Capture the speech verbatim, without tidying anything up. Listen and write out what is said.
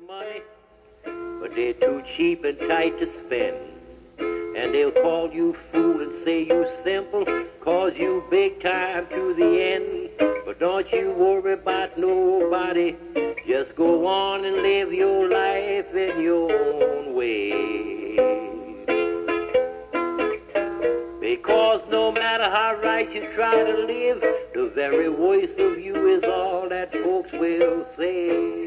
money, but they're too cheap and tight to spend. And they'll call you fool and say you simple, cause you big time to the end. But don't you worry about nobody, just go on and live your life in your own way. Because no matter how right you try to live, the very voice of you is all that folks will say.